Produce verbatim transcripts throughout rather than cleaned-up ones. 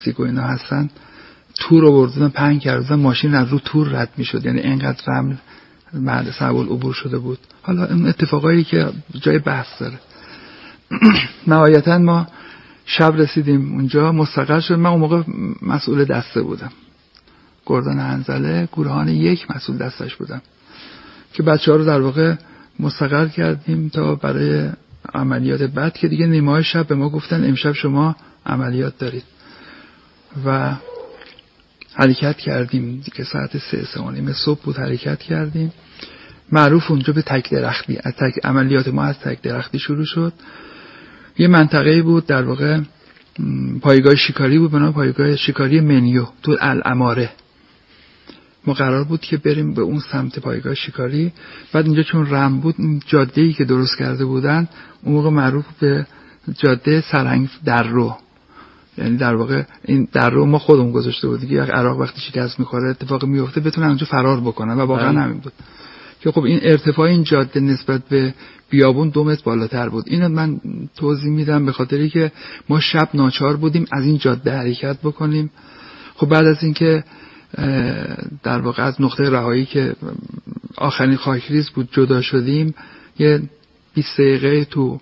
لاستیک و اینا هستن تور رو بردن پهن کردن، ماشین از رو تور رد میشد، یعنی اینقدر رمل بعد صعب العبور شده بود. حالا این اتفاقایی که جای بحث داره. نهایتا ما شب رسیدیم اونجا، مستقر شد. من اون موقع مسئول دسته بودم، گردان حنظله گورهان یک مسئول دستش بودم که بچه ها رو در واقع مستقر کردیم تا برای عملیات بعد که دیگه نیمه شب به ما گفتن امشب شما عملیات دارید و حرکت کردیم دیگه. ساعت سه سه و نیم صبح بود حرکت کردیم. معروف اونجا به تک درختی، از تک عملیات ما از تک درختی شروع شد. یه منطقه‌ای بود در واقع پایگاه شکاری بود، به نام پایگاه شکاری منیو تو العماره. ما قرار بود که بریم به اون سمت پایگاه شکاری. بعد اینجا چون رم بود، جاده‌ای که درست کرده بودن اون موقع معروف به جاده سرهنگ دررو، یعنی در واقع این دررو ما خودمون گذاشته بودیم که عراق وقتی شکست می‌خوره اتفاقی میفته بتونن اونجا فرار بکنن و واقعا همین بود که خب این ارتفاع این جاده نسبت به بیابون دو متر بالاتر بود. اینو من توضیح میدم به خاطری که ما شب ناچار بودیم از این جاده حرکت بکنیم. خب بعد از اینکه در واقع از نقطه رهایی که آخرین خاکریز بود جدا شدیم، یه بیست دقیقه تو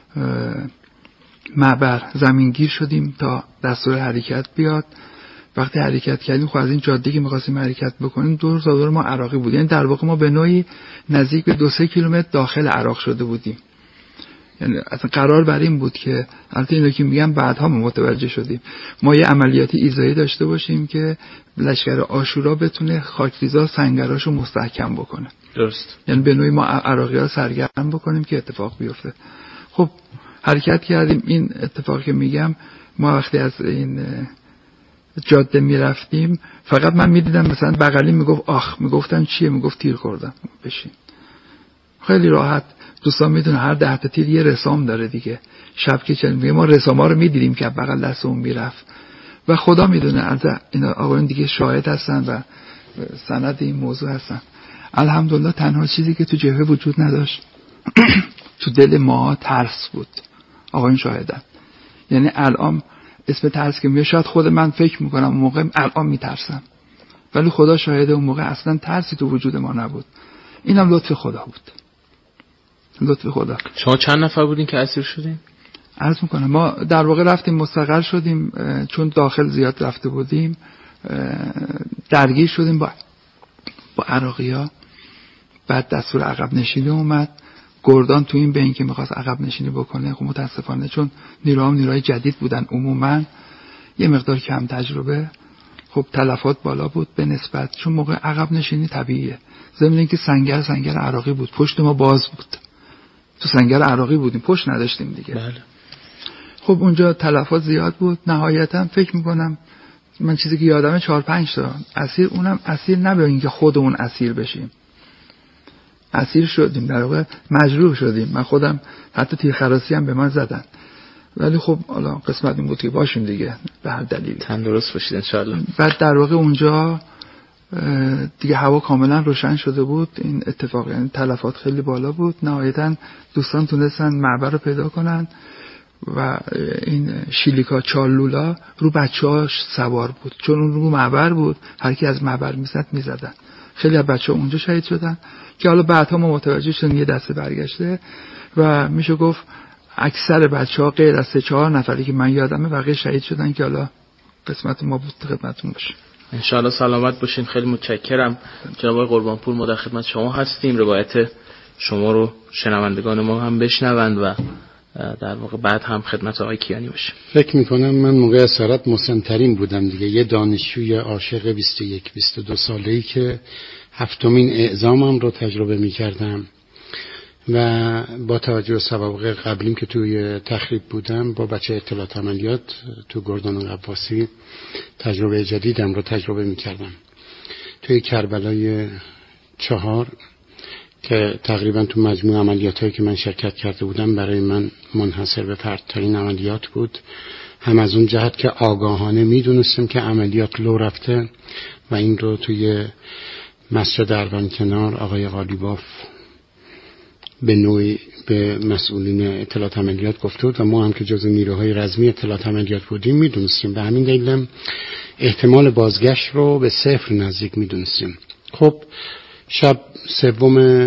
معبر زمینگیر شدیم تا دستور حرکت بیاد. وقتی حرکت کردیم خب از این جاده که می‌خواستیم حرکت بکنیم دور تا دور ما عراقی بود، یعنی در واقع ما به نوعی نزدیک به دو سه کیلومتر داخل عراق شده بودیم. یعنی اصلا قرار بر این بود که البته اینو که میگم بعدها ما متوجه شدیم ما یه عملیات ایذایی داشته باشیم که لشکر عاشورا بتونه خاکریزا سنگراشو مستحکم بکنه. درست. یعنی به نوعی ما عراقی‌ها سرگرم بکنیم که اتفاق بیفته. خب حرکت کردیم. این اتفاقی که میگم ما وقتی از این جاده میرفتیم فقط من میدیدم مثلا بغلی میگفت آخ، میگفتم چیه، میگفت تیر خوردم. بشین. خیلی راحت. دوستان میدونه هر ده تا تیر یه رسام داره دیگه. شب که چند ما رساما رو میدیدیم که بغل دستمون میرفت و خدا میدونه از اینا آقایون دیگه شاهد هستن و سند این موضوع هستن. الحمدلله تنها چیزی که تو جبهه وجود نداشت تو دل ما ترس بود. آقایون شاهدن. یعنی الان اسم ترس که میاد شاید خود من فکر میکنم اون موقع الان میترسم، ولی خدا شاهده اون موقع اصلا ترسی تو وجود ما نبود. اینم لطف خدا بود. لطف خدا. شما چند نفر بودین که اسیر شدین؟ عرض میکنم ما در واقع رفتیم مستقر شدیم، چون داخل زیاد رفته بودیم درگیر شدیم با با عراقی‌ها. بعد دستور عقب نشینی اومد. گردان تو این بین که میخواست عقب نشینی بکنه، خب متاسفانه چون نیروام نیروهای جدید بودن عموما یه مقدار کم تجربه، خب تلفات بالا بود به نسبت، چون موقع عقب نشینی طبیعیه. ضمن اینکه سنگر سنگر عراقی بود، پشت ما باز بود، تو سنگر عراقی بودیم، پشت نداشتیم دیگه. بله. خب اونجا تلفات زیاد بود. نهایتا فکر میکنم من چیزی که یادمه چهار پنج تا اسیر، اونم اسیر نه به اینکه خودمون اسیر بشیم، اسیر شدیم در واقع مجروح شدیم. من خودم حتی تیرخراسی هم به من زدن، ولی خب حالا قسمت این بود که باشیم دیگه به هر دلیلی. تندرست باشید ان شاء الله. بعد در واقع اونجا دیگه هوا کاملا روشن شده بود. این اتفاق یعنی تلفات خیلی بالا بود. نهایتا دوستان تونستن معبر رو پیدا کنن و این شیلیکا چالولا رو بچه‌هاش سوار بود، چون اون رو معبر بود، هر کی از معبر میزد میزدن. خیلی از بچه‌ها اونجا شهید شدن که حالا بعدها ما متوجه شدیم یه دسته برگشته و میشه گفت اکثر بچه‌ها غیر از سه چهار نفری که من یادمه بقیه شهید شدن که حالا قسمت ما بود خدمتتون باشه. ان شاء الله سلامت باشین. خیلی متشکرم. جناب قربانپور ما در خدمت شما هستیم. روایت شما رو شنوندگان ما هم بشنوند و در واقع بعد هم خدمت آقای کیانی باشه. فکر میکنم من موقع اسارت مسن‌ترین بودم دیگه، یه دانشجوی عاشق بیست و یک بیست و دو ساله‌ای که هفتمین اعزامم رو تجربه میکردم و با توجه به سوابق قبلیم که توی تخریب بودم با بچه اطلاعات عملیات تو گردان قواسی تجربه جدیدم رو تجربه میکردم. توی کربلای چهار که تقریبا تو مجموع عملیات هایی که من شرکت کرده بودم برای من منحصر به فردترین عملیات بود. هم از اون جهت که آگاهانه میدونستم که عملیات لو رفته و این رو توی مسجد اروان کنار آقای قالیباف به نوعی به مسئولین اطلاعات عملیات گفته بود و ما هم که جزو نیروهای رزمی اطلاعات عملیات بودیم میدونستیم. به همین دلیل احتمال بازگشت رو به صفر نزدیک میدونستیم. خب شب سوم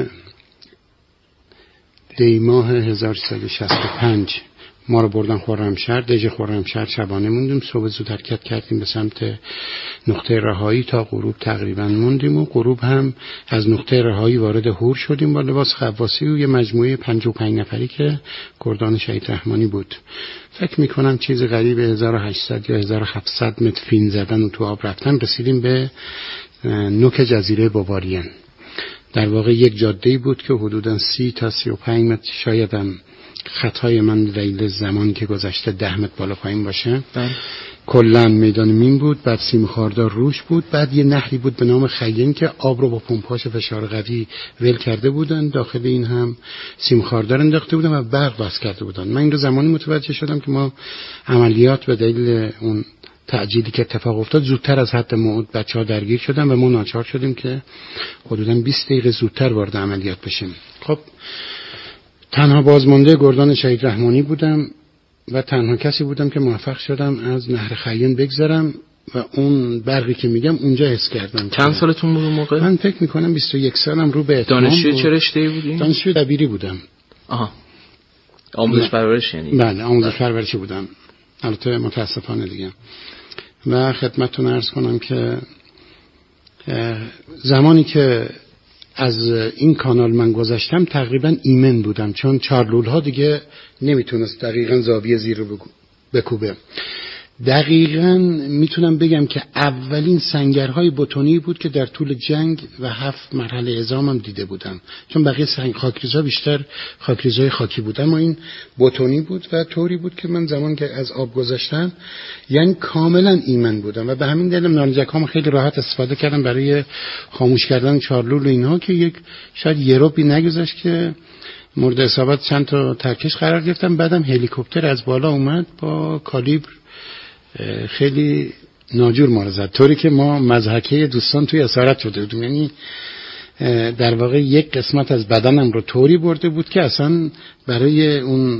دی ماه هزار و سیصد و شصت و پنج ما رو بردن خرمشهر، دژ خرمشهر شبانه موندیم. صبح زود حرکت کردیم به سمت نقطه رهایی، تا غروب تقریبا موندیم و غروب هم از نقطه رهایی وارد هور شدیم با لباس غواصی و یه مجموعه پنجاه و پنج نفری که گردان شهید رحمانی بود. فکر میکنم چیز قریب هزار و هشتصد یا هزار و هفتصد متر فین زدن و تو آب رفتن رسیدیم به نوک جزیره بوارین. در واقع یک جاده‌ای بود که حدوداً سی تا سی و پنج متر، شاید هم خطای من ریل زمانی که گذشته ده متر بالا پایین باشه. بله. کلا میدان مین بود، بعد سیم خاردار روش بود، بعد یه نهری بود به نام خیین که آب رو با پمپاژ فشار قوی ول کرده بودن، داخل این هم سیم خاردار انداخته بودن و برق بس کرده بودن. من این رو زمانی متوجه شدم که ما عملیات به دلیل اون تعجیلی که اتفاق افتاد زودتر از حد موعود بچه‌ها درگیر شدن و ما ناچار شدیم که حدوداً بیست دقیقه زودتر وارد عملیات بشیم. خب تنها بازمانده گردان شهید رحمانی بودم و تنها کسی بودم که موفق شدم از نهر خیین بگذرم و اون برقی که میگم اونجا حس کردم. چند سالتون بود اون موقع؟ من فکر میکنم بیست و یک سالم رو به اتمام. دانشجو چه رشته‌ای بودین؟ دانشجو دبیری بودم. آها. آموزش پرورش یعنی؟ بله، آموزش پرورشی بودم. البته متاسفانه دیگه. و خدمتتون عرض کنم که زمانی که از این کانال من گذشتم تقریبا ایمن بودم، چون چارلول ها دیگه نمیتونست دقیقا زاویه زیر رو بکوبه. دقیقا میتونم بگم که اولین سنگرهای بتونی بود که در طول جنگ و هفت مرحله اعزامم دیده بودم، چون بقیه سنگ خاکریزها بیشتر خاکریزهای خاکی بود، اما این بتونی بود و طوری بود که من زمان که از آب گذاشتم یعنی کاملا ایمن بودم و به همین دلیل نارنجک هام خیلی راحت استفاده کردم برای خاموش کردن چارلول و اینها که یک شاید یه روبی نگذشت که مورد اصابت چند تا ترکش قرار گرفتم. بعدم هلیکوپتر از بالا اومد با کالیبر خیلی ناجور ما رو زد، طوری که ما مضحکه دوستان توی اسارت شده بودیم. یعنی در واقع یک قسمت از بدنم رو طوری برده بود که اصلا برای اون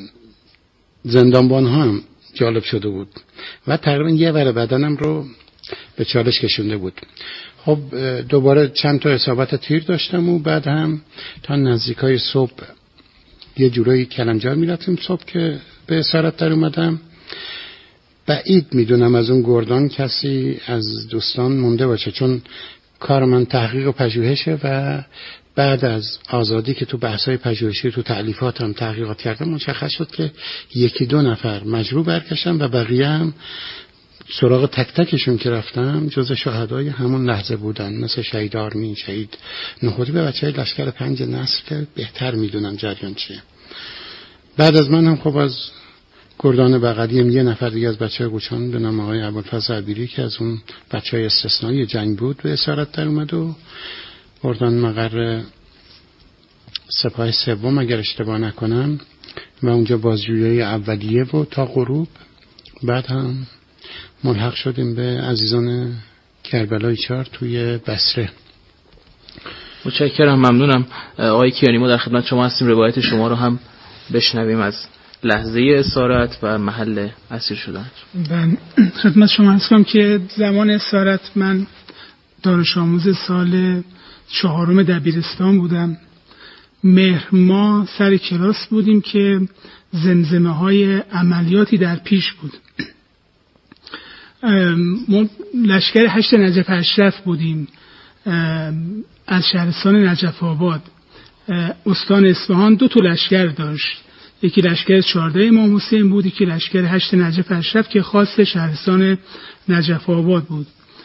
زندانبان ها هم جالب شده بود و تقریبا یه ور بدنم رو به چالش کشونده بود. خب دوباره چند تا اصابت تیر داشتم و بعد هم تا نزدیکای صبح یه جورایی کلنجار میرفتیم. صبح که به اسارت در اومدم بعید میدونم از اون گردان کسی از دوستان مونده باشه، چون کار من تحقیق و پژوهشه و بعد از آزادی که تو بحث‌های پژوهشی تو تألیفاتم تحقیقات کردم مشخص شد که یکی دو نفر مجروح برگشتن و بقیه هم سراغ تک تکشون که رفتم جز شهدای همون لحظه بودن، مثل شهید آرمین، شهید نخودی و بچه‌های لشکر پنج نصر که بهتر میدونن جریان چیه. بعد از من هم خب از گردان بغلی هم یه نفر دیگه از بچه‌های گوچان به نام آقای ابوالفضل عبیری که از اون بچه‌های استثنایی جنگ بود به اسارت در اومد و گردان مقر سپاه سوم اگر اشتباه نکنم و اونجا بازجویی اولیه و تا غروب. بعد هم ملحق شدیم به عزیزان کربلای چهار توی بصره. متشکرم، ممنونم آقای کیانی. ما در خدمت شما هستیم، روایت شما رو هم بشنویم از لحظه اسارت و محل اسیر شدن. من خدمت شما هستم که زمان اسارت من دانش آموز سال چهارم دبیرستان بودم. مهر ما سر کلاس بودیم که زمزمه های عملیاتی در پیش بود. ما لشکر هشت نجف اشرف بودیم از شهرستان نجف آباد. استان اصفهان دو تا لشکر داشت، یکی لشکر چهارده امام حسین بود، یکی لشکر هشت نجف اشرف که خاص شهرستان نجف آباد بود.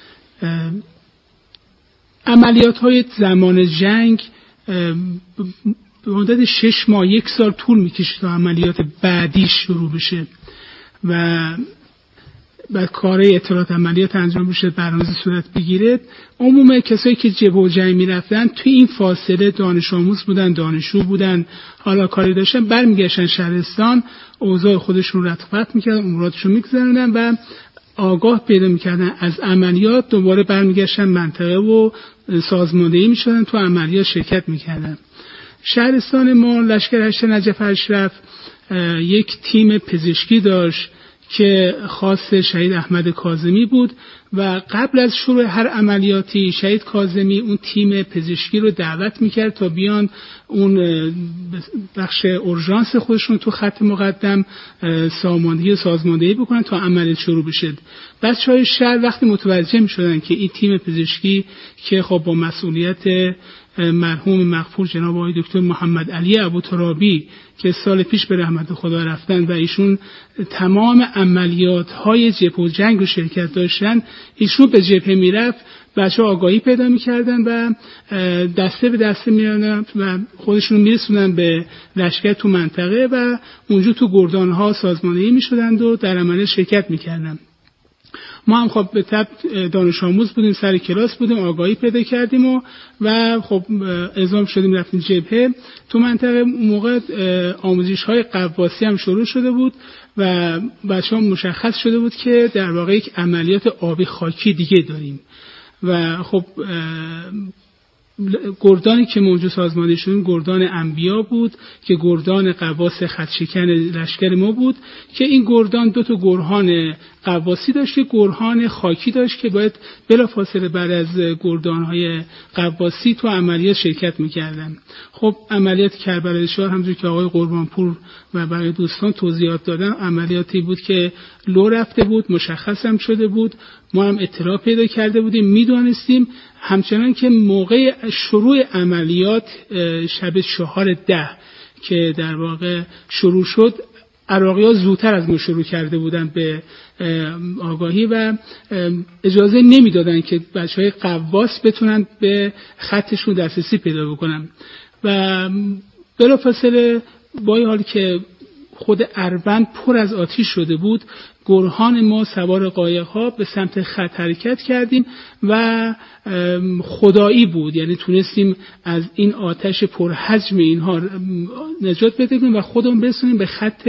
عملیات های زمان جنگ به مدت شش ماه یک سال طول میکشید تا عملیات بعدی شروع بشه و بعد کار اطلاعات عملیات انجام بشه، برنامه صورت بگیره. عموم کسایی که جبهه و جنگ میرفتن توی این فاصله دانش آموز بودن، دانشجو بودن، حالا کاری داشتن، برمیگشتن شهرستان، اوضاع خودشون رتبت میکردن، اموراتشون میگذروندن و آگاه پیدا میکردن از عملیات. دوباره برمیگشتن منطقه و سازماندهی میشدن، تو عملیات شرکت میکردن. شهرستان ما لشکر هشت نجف اشرف یک تیم پزشکی داشت که خاص شهید احمد کاظمی بود و قبل از شروع هر عملیاتی شهید کاظمی اون تیم پزشکی رو دعوت میکرد تا بیان اون بخش اورژانس خودشون تو خط مقدم ساماندهی و سازماندهی بکنن تا عملیات شروع بشه. بچهای شهر وقتی متوجه میشدن که این تیم پزشکی که خب با مسئولیت مرحوم مغفور جناب آقای دکتر محمد علی ابوترابی که سال پیش به رحمت خدا رفتن و ایشون تمام عملیات های جبهه و جنگ رو شرکت داشتن، ایشون به جبهه میرفت، بچه آگاهی پیدا میکردن و دسته به دسته میرن و خودشون میرسونن به لشکر تو منطقه و اونجا تو گردان ها سازماندهی میشدند و در عمل شرکت میکردن. ما هم خب به طب دانش آموز بودیم، سر کلاس بودیم، آگاهی پیدا کردیم و و خب اعزام شدیم رفتیم جبهه. تو منطقه موقع آموزش های قواسی هم شروع شده بود و بچه‌ها مشخص شده بود که در واقع یک عملیات آبی خاکی دیگه داریم و خب گردانی که موجود سازماندهی شدیم گردان انبیا بود که گردان قواس خطشکن لشکر ما بود که این گردان دو تا گرهان قواسی داشت، که گرهان خاکی داشت که باید بلافاصله بعد از گردان‌های قواسی تو عملیات شرکت می‌کردن. خب عملیات کربلای چهار همونجوری که آقای قربانپور و بقیه دوستان توضیحات دادن عملیاتی بود که لو رفته بود، مشخص هم شده بود، ما هم اطلاع پیدا کرده بودیم، میدونستیم. همچنان که موقع شروع عملیات شب چهار ده که در واقع شروع شد، عراقی ها زودتر از ما شروع کرده بودن به آگاهی و اجازه نمیدادن که بچه های قواس بتونن به خطشون دسترسی پیدا بکنن و بلافاصله با این حال که خود اروند پر از آتش شده بود، گرهان ما سوار قایق‌ها به سمت خط حرکت کردیم و خدایی بود، یعنی تونستیم از این آتش پرحجم اینها نجات پیدا کنیم و خودمون برسونیم به خط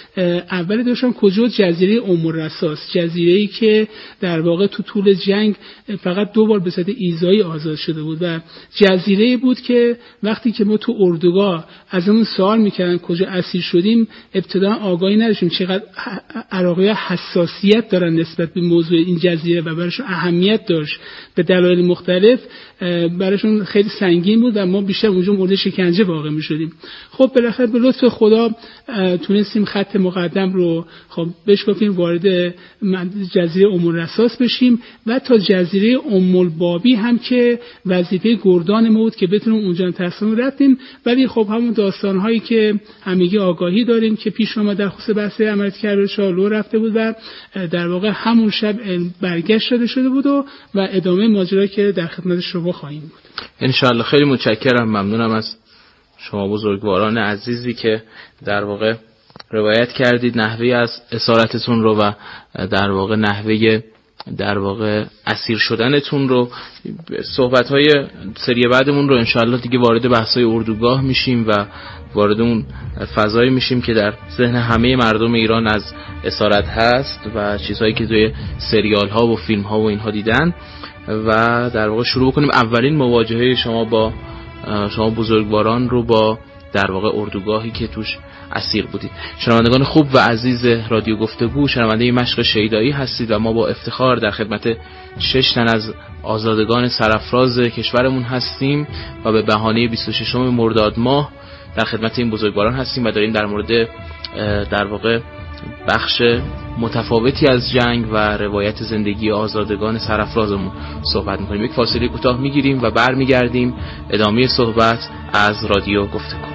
اول داشتم کجا جزیره ام الرساس، جزیره‌ای که در واقع تو طول جنگ فقط دو بار به صورت ایذایی آزاد شده بود و جزیره‌ای بود که وقتی که ما تو اردوگاه ازمون سوال می‌کردن کجا اسیر شدیم، ابتدا آگاهی نداشتیم چقدر عراقی‌ها حساسیت دارن نسبت به موضوع این جزیره و براشون اهمیت داشت، به دلایل مختلف براشون خیلی سنگین بود و ما بیشتر اونجا مورد شکنجه واقع می‌شدیم. خب بالاخره به لطف خدا تونستیم خط مقدم رو خب بشکافیم، وارد جزیره ام الرساس بشیم و تا جزیره ام البابی هم که وظیفه گردان ما بود که بتونیم اونجا تصمیم رفتیم. ولی خب همون داستان‌هایی که همگی آگاهی داریم که پیش اومد در خصوص بحث عملیات کربلای چهار لو رفته بود و در واقع همون شب برگشت داده شده بود و, و ادامه ماجرا که در خدمت شما خواهیم بود. انشالله. خیلی متشکرم، ممنونم از شما بزرگواران عزیزی که در واقع روایت کردید نحوه از اسارتتون رو و در واقع نحوه در واقع اسیر شدنتون رو. صحبت‌های سری بعدمون رو انشالله دیگه وارد بحث‌های اردوگاه میشیم و وارد اون فضایی میشیم که در ذهن همه مردم ایران از اسارت هست و چیزهایی که توی سریال‌ها و فیلم‌ها و اینها دیدن و در واقع شروع بکنیم اولین مواجهه شما با شما بزرگواران رو با در واقع اردوگاهی که توش اسیر بودید. شنوندگان خوب و عزیز رادیو گفتگو، شنونده مشق شیدایی هستید و ما با افتخار در خدمت شش تن از آزادگان سرافراز کشورمون هستیم و به بهانه بیست و ششم مرداد ماه در خدمت این بزرگواران هستیم و داریم در مورد در واقع بخش متفاوتی از جنگ و روایت زندگی آزادگان سرافرازمون صحبت می‌کنیم. یک فاصله کوتاه می‌گیریم و برمیگردیم ادامه صحبت از رادیو گفتگو.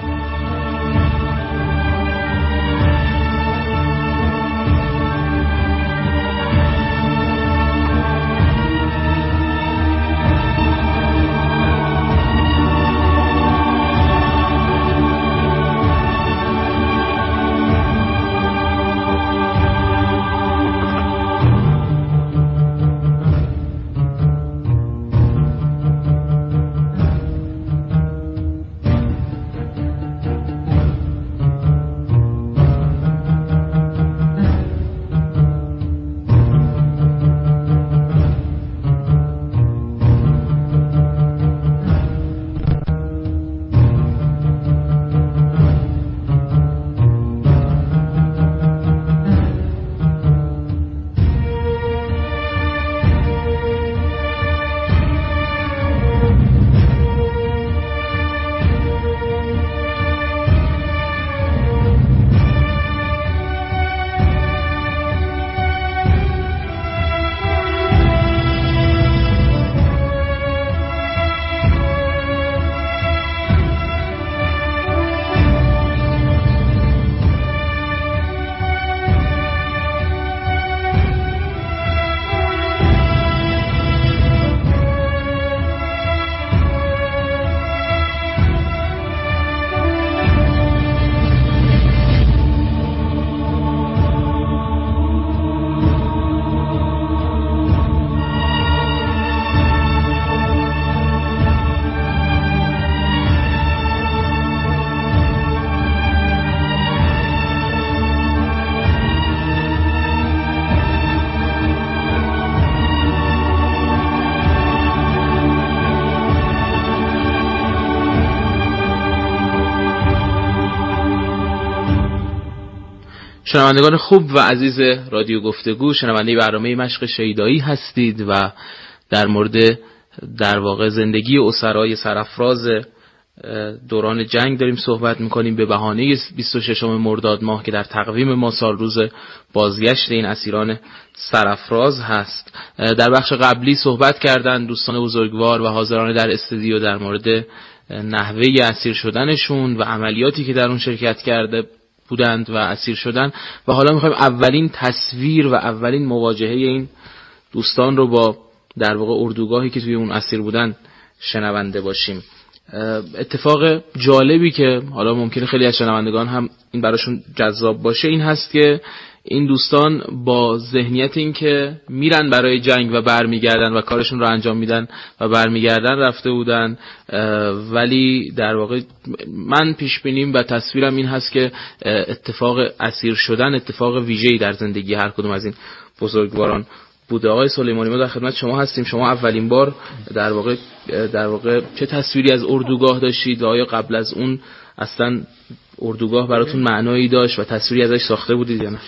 شنوندگان خوب و عزیز رادیو گفتگو، شنونده برنامه مشق شیدایی هستید و در مورد در واقع زندگی اسرای سرافراز دوران جنگ داریم صحبت میکنیم به بهانه بیست و ششم مرداد ماه که در تقویم ما سال روز بازگشت این اسیران سرافراز هست. در بخش قبلی صحبت کردن دوستان بزرگوار و حاضران در استودیو در مورد نحوه اسیر شدنشون و عملیاتی که در اون شرکت کرده بودند و اسیر شدن و حالا میخوایم اولین تصویر و اولین مواجهه این دوستان رو با در واقع اردوگاهی که توی اون اسیر بودن شنونده باشیم. اتفاق جالبی که حالا ممکنه خیلی از شنوندگان هم این براشون جذاب باشه این هست که این دوستان با ذهنیت این که میرن برای جنگ و برمیگردن و کارشون رو انجام میدن و برمیگردن رفته بودن، ولی در واقع من پیش بینیم و تصویرم این هست که اتفاق اسیر شدن اتفاق ویژه‌ای در زندگی هر کدوم از این بزرگواران بوده. آقای سلیمانی ما در خدمت شما هستیم. شما اولین بار در واقع در واقع چه تصویری از اردوگاه داشتید و آیا قبل از اون اصلا اردوگاه براتون معنایی داشت و تصویری ازش ساخته بودید یا نه؟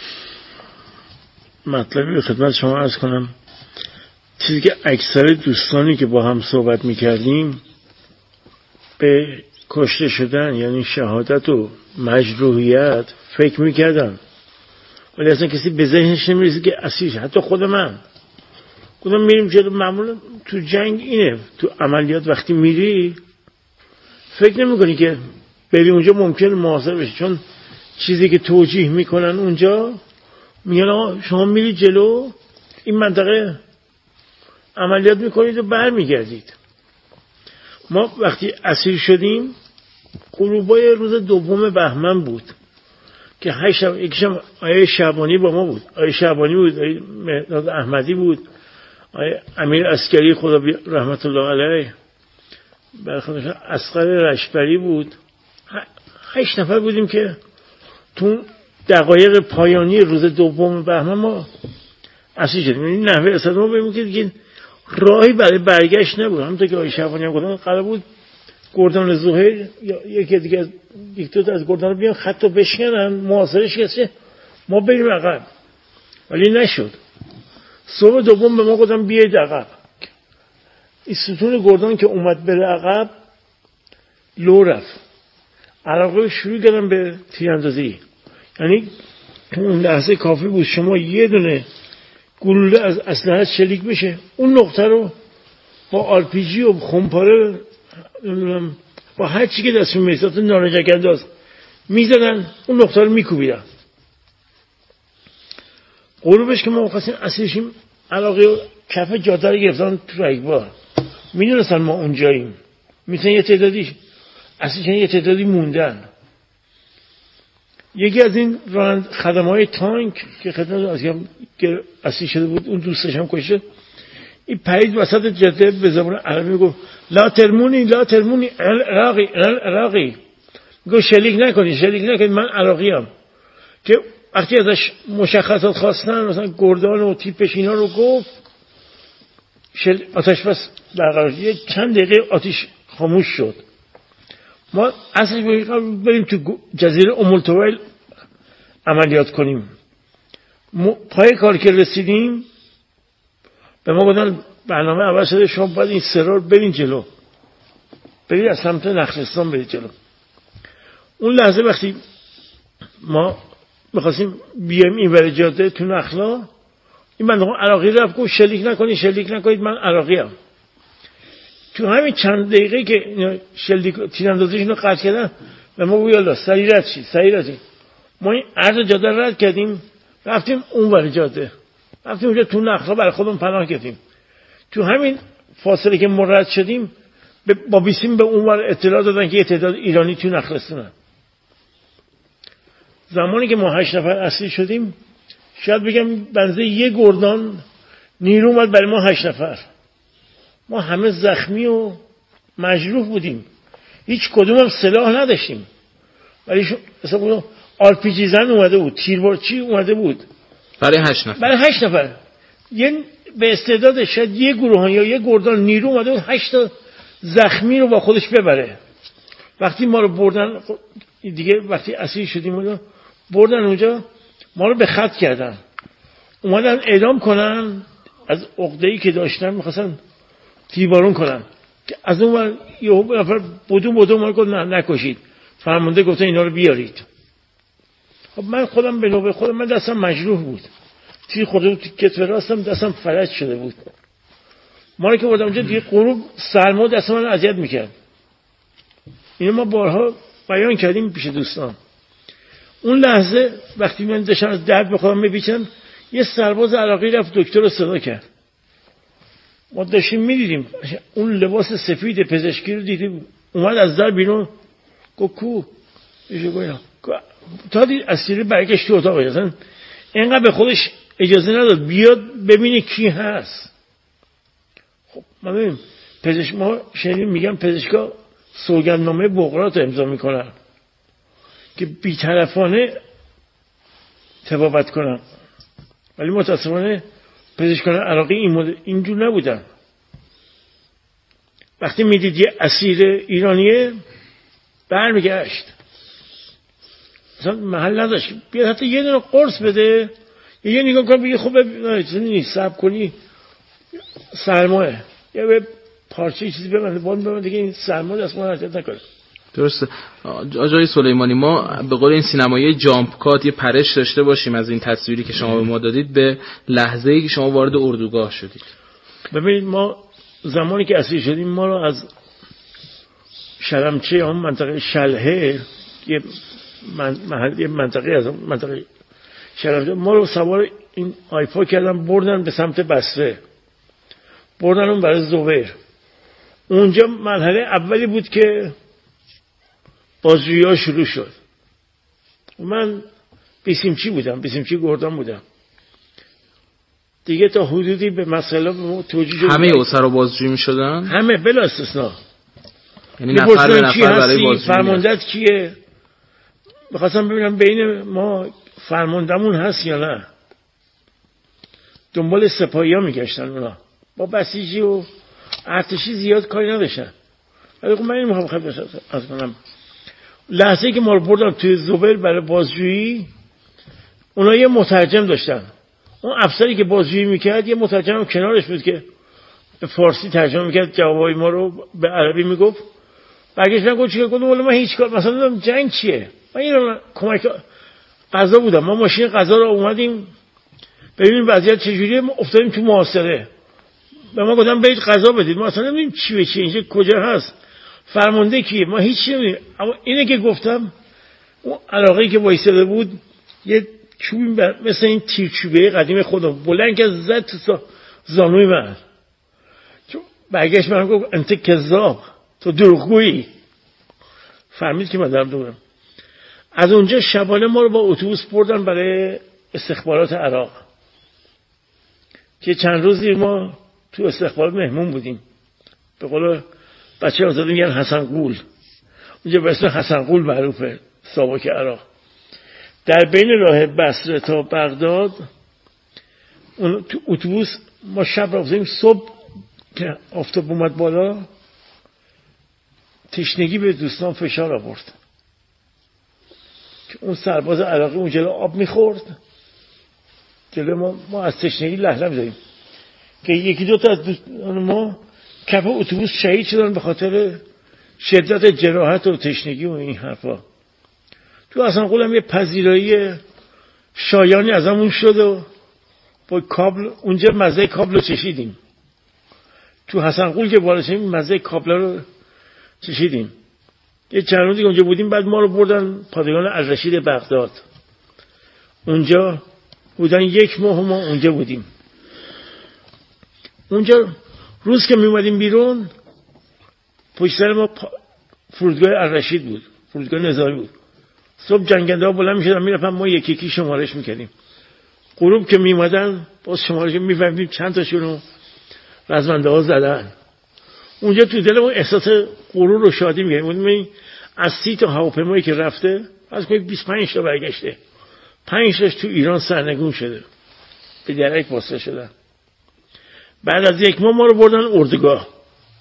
مطلبی به خدمت شما عرض کنم. چیزی که اکثر دوستانی که با هم صحبت میکردیم به کشته شدن یعنی شهادت و مجروحیت فکر میکردن، ولی اصلا کسی به ذهنش نمیرسید که اسیر شد. حتی خود من خودم میریم جلو. معمولا تو جنگ اینه، تو عملیات وقتی میری فکر نمیکنی که بری اونجا ممکنه محاصره بشی، چون چیزی که توجیه میکنن اونجا میگن شما میری جلو این منطقه عملیات میکنید و برمیگردید. ما وقتی اسیر شدیم غروبای روز دوم بهمن بود که هشت شب یکیشم آیه شعبانی با ما بود. آیه شعبانی بود، آیه مهداد احمدی بود، آیه امیر عسکری خدا رحمت الله علیه، برخلاف اصغر رشبری بود. هشت نفر بودیم که تو دقایق پایانی روز دوم بهمن ما اسیر شدیم. این نحوه اسیر ما ببینیم که راهی برای برگشت نبود. همونطور که آیه شعبانی هم گفتن قرار بود گردان زهیر یا یکی دیگه از یک دو تا از گردان رو بیان خطو بشکنن محاصرهش کسی ما بریم عقب، ولی نشد. صبح دوم به ما گفتن بیاید عقب. این ستون گردان که اومد بره عقب لو رفت. عراقی شروع کردن به تیراندازی. یعنی اون لحظه کافی بود شما یه دونه گلوله از اسلحه شلیک بشه، اون نقطه رو با آر پی جی و خمپاره با هر چی که دستون میسات نارنجک انداز میزدن اون نقطه رو میکوبیدن. غروبش که ما خواستیم اسیرشیم عراقی و کف جاده رو گرفتن تو رگبار. میدونستن ما اونجاییم، میتونن یه تعدادی اسیرشن یه تعدادی موندن. یکی از این خدمهای تانک که خدمت از که اسیر شده بود اون دوستش هم کشته، این پرید وسط جاده به زبان عربی میگفت لا ترمونی لا ترمونی عراقی عراقی، میگفت شلیک نکنی شلیک نکنی من عراقی ام. که وقتی ازش مشخصات خواستن مثلا گردان و تیپش اینا رو گفت شل... آتش بس برقرار شد. چند دقیقه آتش خاموش شد. ما اصلا بریم تو جزیره ام الطویل عملیات کنیم. م... پای کار که رسیدیم به ما گفتن برنامه اول شده شما باید این سرار برین جلو، برید از سمت نخلستان برید جلو. اون لحظه وقتی ما میخواستیم بیایم این ور جاده تو نخلا، این بنده عراقی رفت گفت شلیک نکنید شلیک نکنید من عراقی ام. تو همین چند دقیقه که شلیک تیراندازیشون رو قطع کردن و ما گفتیم یالا سریع رد شید سریع رد شید. ما این عرض جاده رد کردیم رفتیم اون ور جاده، رفتیم اونجا تو نخلا برای خودمون پناه کردیم. تو همین فاصله که ما رد شدیم با بیسیم به اون ور اطلاع دادن که یه تعداد ایرانی تو نخلستانن. زمانی که ما هشت نفر اسیر شدیم شاید بگم بنزه یه گردان نیرو اومد برای ما هشت نفر. ما همه زخمی و مجروح بودیم، هیچ کدوم هم سلاح نداشتیم، ولی مثلا آر پی جی زن اومده بود، تیربارچی اومده بود برای هشت نفر برای هشت نفر. یه به استعداد شاید یه گروهان یا یه گردان نیرو اومده بود هشت تا زخمی رو با خودش ببره. وقتی ما رو بردن دیگه، وقتی اسیر شدیم بردن اونجا، ما رو به خط کردن، اومدن اعدام کنن، از عقده‌ای که داشتن می‌خواستن تیربارون کنن که از اون یه نفر بدون بدون ما گفت نه نکشید، فرمانده گفت اینا رو بیارید. خب من خودم به نوبه خودم من دستم مجروح بود، تیر خورده بود کتف راستم، دستم فلج شده بود. ما رو که بردم اونجا دیگه غروب سرما دست من اذیت میکرد. اینو ما بارها بیان کردیم پیش دوستان. اون لحظه وقتی من داشتم از درد به خودم میپیچم، یه سرباز عراقی رفت دکتر رو صدا کرد. ما داشتیم میدیدیم اون لباس سفید پزشکی رو دیدیم، اومد از در بیرون گفت کو تا دید اسیری برگشت تو اتاق. اصلا اینقدر به خودش اجازه نداد بیاد ببینه کی هست. خب ما ببینیم پزشک، ما شنیدیم میگن پزشکا سوگندنامه بقراط رو امضا میکنن که بی‌طرفانه تبابت کنن، ولی متاسفانه پزشکان عراقی این اینجور نبودن. وقتی میدید یه اسیر ایرانیه برمیگشت، مثلا محل نداشت بیاد حتی یه دونه قرص بده، یه نگاه کن بگه خب نیست صبر کنی سرمایه، یا به پارچه چیزی ببنده بان ببنده دیگه این سرمایه دست ما حرکت نکنه. درسته. آقای سلیمانی، ما به قول این سینمایی جامپ کات یه پرش داشته باشیم از این تصویری که شما به ما دادید به لحظه‌ای که شما وارد اردوگاه شدید. ببینید ما زمانی که اسیر شدیم ما رو از شلمچه هم منطقه شلهه یه محل یه منطقه از منطقه شلمچه ما رو سوار این آیپا کردن بردن به سمت بصره، بردن اون برای زبیر. اونجا مرحله اولی بود که بازجویی ها شروع شد. من بیسیمچی بودم، بیسیمچی گردان بودم دیگه، تا حدودی به مسئله توجیه شد. همه اسرا رو بازجویی می شدن؟ همه بلا استثناء. یعنی نفر به نفر برای بازجویی. فرمانده‌ت کیه؟ می‌خواستم ببینم بین ما فرماندمون هست یا نه. دنبال سپاهی‌ها میگشتن اونا، با بسیجی و ارتشی زیاد کاری نداشتن. ولی خب من این میخوام خدمت از کنم لحظه‌ای که ما رو بردن توی زبیر برای بازجویی، اونا یه مترجم داشتن. اون افسری که بازجویی میکرد یه مترجم کنارش بود که به فارسی ترجمه میکرد، جوابای ما رو به عربی میگفت. برگشت من گفت چیکار کنم؟ ولی من هیچ کار، مثلا جنگ چیه؟ من اینو کمک غذا بودم، ما ماشین غذا رو اومدیم ببینیم وضعیت چجوریه، ما افتادیم تو محاصره. به ما گفتن برید غذا بدید، ما اصلا نمیدونیم چی به چی، اینجا کجا هست، فرمانده کیه، ما هیچ نمیدونیم. اما اینه که گفتم اون عراقی که وایساده بود یه چوبی مثل این تیرچوبه قدیم خودم بلند که زد تو زانوی من. برگشت من گفت انت کذاب، تو دروغگویی. فهمید که من دارم دورم. از اونجا شبانه ما رو با اتوبوس بردن برای استخبارات عراق که چند روزی ما تو استخبارات مهمون بودیم. به قول بچه آزاده میگن حسن قول، اونجا به اسم حسن قول معروفه ساواک عراق. در بین راه بصره تا بغداد اون تو اتوبوس ما شب رفتیم، صبح که آفتاب اومد بالا تشنگی به دوستان فشار آورد که اون سرباز عراقی اون جلو آب میخورد، جلو ما ما از تشنگی لهله می‌زدیم که یکی دو تا از دوستان ما کف اتوبوس شهید شدن به خاطر شدت جراحت و تشنگی و این حرفا. تو حسن قول هم یه پذیرایی شایانی از همون شد و با کابل اونجا مزه کابل رو چشیدیم. تو حسن قول که بالا شدیم مزه کابل رو چشیدیم. یه چند روزی اونجا بودیم، بعد ما رو بردن پادگان الرشید بغداد. اونجا بودن یک ماه ما اونجا بودیم. اونجا روز که می اومدیم بیرون پشت سر ما فرودگاه الرشید بود، فرودگاه نظامی بود. صبح جنگنده ها بلند می شدن می رفتن، ما یکی یکی شمارش می کردیم. غروب که می اومدن باز شمارش می فهمیدیم چند تاشون رو رزمنده ها زدن. اونجا تو دل ما احساس غرور و شادی می کردیم. از سی تا هواپیمایی که رفته از کوی بیست و پنج تا برگشته، پنج تاش تو ایران سرنگون شده، به درک واسطه شدن. بعد از یک ماه ما رو بردن اردوگاه.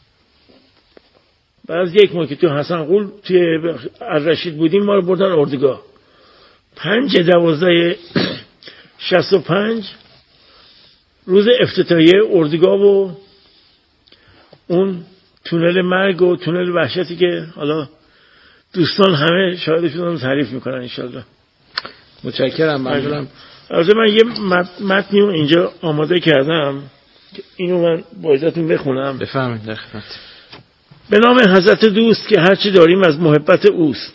بعد از یک ماه که تو حسن قول توی الرشید بودیم ما رو بردن اردوگاه. پنج دوازده شصت و پنج روز افتتاحیه اردوگاه و اون تونل مرگ و تونل وحشتی که حالا دوستان همه شاهدشون رو تعریف میکنن انشالله. متشکرم. ممنونم. البته من یه متنی رو اینجا آماده کردم که اینو من با اجازهتون بخونم. بفرمایید. در خدمت. به نام حضرت دوست که هرچی داریم از محبت اوست.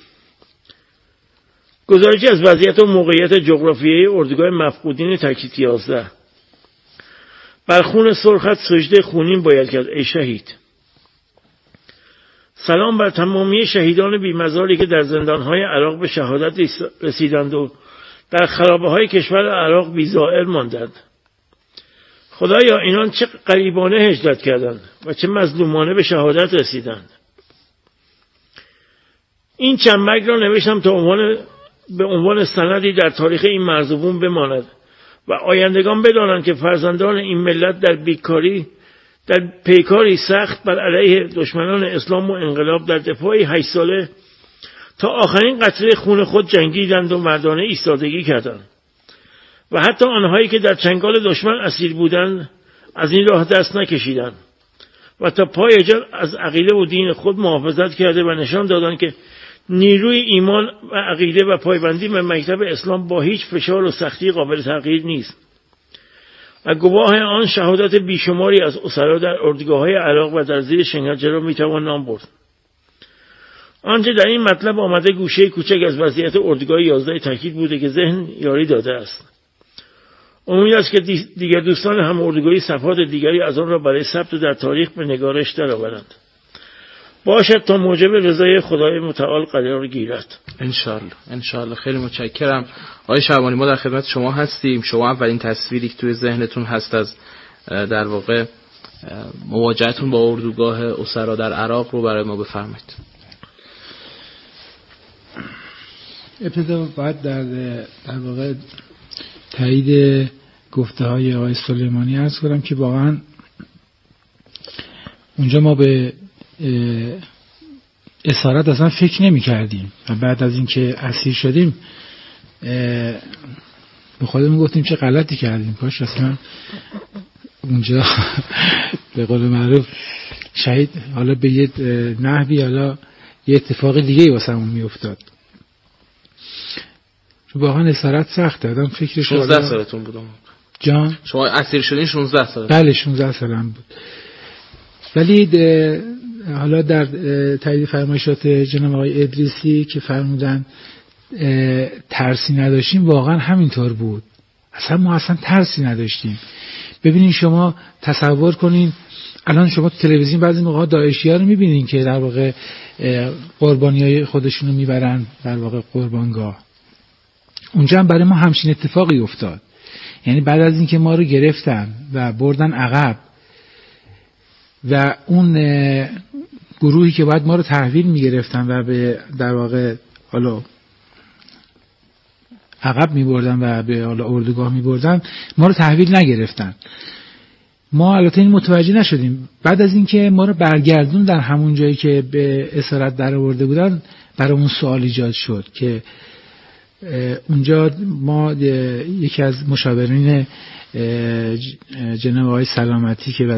گزارشی از وضعیت و موقعیت جغرافیایی اردوگاه مفقودین تکتیک یازده. بر خون سرخت سجده خونین باید کرد ای شهید. سلام بر تمامی شهیدان بی‌مزاری که در زندانهای عراق به شهادت رسیدند و در خرابه‌های کشور عراق بی‌زائر ماندند. خدایا اینان چه غریبانه هجرت کردند و چه مظلومانه به شهادت رسیدند. این چنبک را نوشتم تا عنوان به عنوان سندی در تاریخ این مرزبون بماند و آیندگان بدانند که فرزندان این ملت در بیکاری در پیکاری سخت بر علیه دشمنان اسلام و انقلاب در دفاعی هشت ساله تا آخرین قطره خون خود جنگیدند و مردانه ایستادگی کردند و حتی آنهایی که در چنگال دشمن اسیر بودند از این راه دست نکشیدند و تا پای جان از عقیده و دین خود محافظت کرده و نشان دادند که نیروی ایمان و عقیده و پایبندی به مکتب اسلام با هیچ فشار و سختی قابل تغییر نیست و گواه آن شهادت بیشماری از اسرا در اردوگاه‌های عراق و در زیر شکنجه را میتوان نام برد. آنچه در این مطلب آمده گوشه کوچک از وضعیت اردوگاه یازده تاکید بوده که ذهن یاری داده است. امید است که دیگر دوستان هم اردوگاهی صفحات دیگری از آن را برای ثبت در تاریخ به نگارش درآورند. باشد تا موجب رضای خدای متعال قرار گیرد. انشالله. انشالله. خیلی متشکرم. آقای شعبانی ما در خدمت شما هستیم. شما اولین تصویری که توی ذهنتون هست از در واقع مواجهتون با اردوگاه اسرا در عراق رو برای ما بفرمایید. ابتدا باید در در واقع تایید گفته های آقای سلیمانی عرض کنم که واقعا اونجا ما به اسارت اصلا فکر نمی کردیم و بعد از اینکه اسیر شدیم به خودمون گفتیم چه غلطی کردیم، کاش اصلا اونجا به قول معروف شهید حالا به یه نحوی حالا یه اتفاق دیگه واسمون می افتاد. واقعا اسارت سخته. آدم فکرش شانزده سالتون بود جان؟ شما اسیر شدین شانزده سال؟ بله شانزده سالم بود. ولی حالا در تایید فرمایشات جناب آقای ادریسی که فرمودن ترسی نداشتیم، واقعا همینطور بود. اصلا ما اصلا ترسی نداشتیم. ببینین شما تصور کنین الان شما تو تلویزیون بعضی موقع داعشی‌ها رو می‌بینین که در واقع قربانیای خودشون رو میبرن در واقع قربانگاه. اونجا هم برای ما همچین اتفاقی افتاد. یعنی بعد از اینکه ما رو گرفتن و بردن عقب و اون گروهی که باید ما رو تحویل میگرفتن و به در واقع حالا عقب میبردن و به حالا اردوگاه میبردن، ما رو تحویل نگرفتن. ما البته این متوجه نشدیم. بعد از اینکه ما رو برگردون در همون جایی که به اسارت در آورده بودن، برامون سوال ایجاد شد که اونجا ما یکی از مشاورین جناب آقای سلامتی که